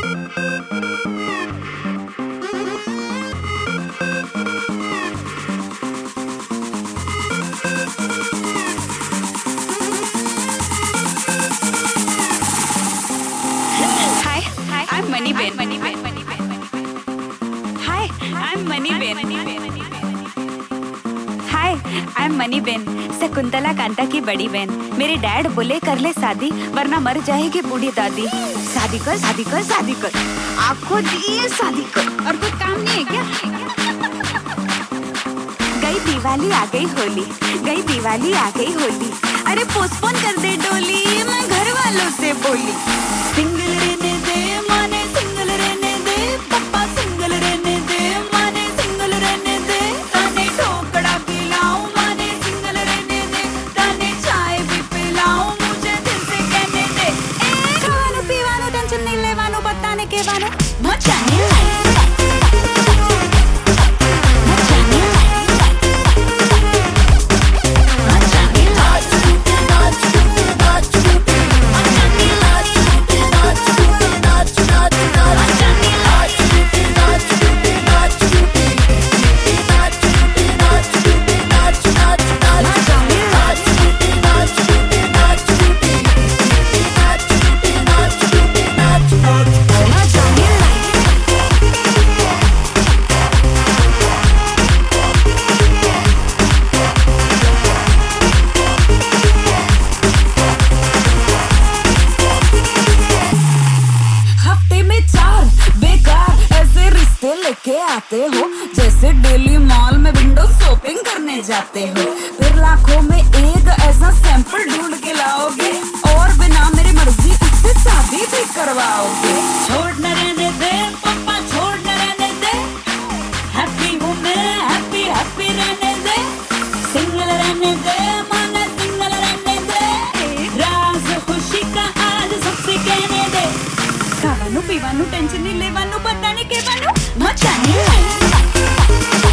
I'm Money Ben. Hi, I'm Money Ben. Hi, I'm Money Ben. Shakuntala Kanta की बड़ी बहन। मेरे डैड बोले कर ले शादी वरना मर जाएगी बूढ़ी दादी। शादी कर शादी कर शादी कर, आपको दिए शादी कर। और कोई काम नहीं है क्या? गई दिवाली आ गई होली, गई दिवाली आ गई होली। अरे पोस्टपोन कर दे डोली, मैं घर वालों से बोली। सिंगल रहने दे माने, सिंगल रहने दे पापा, सिंगल रहने दे माने, सिंगल रहने दे। ताने ठोकड़ा पिलाऊं माने, सिंगल रहने दे। ताने चाय भी पिलाऊं, मुझे दिल से कहने दे। खावानो पीवानो टेंशन नहीं लेवानो, बताने के वानो मचाने लेके आते हो जैसे डेली मॉल में विंडो शॉपिंग करने जाते हो। फिर लाखों में एक ऐसा सैंपल ढूंढ के लाओगे और बिना मेरी मर्जी उससे शादी भी करवाओगे। छोड़ न रहने दे पापा, छोड़ न रहने दे। हैप्पी हूँ मैं, हैप्पी हैप्पी रहने दे। सिंगल रहने दे माना, सिंगल रहने दे। राज खुशी का आज सबसे कहने दे। खावानू पीवानू टेंशन नहीं लेवानू, बताने के वानू मचाने।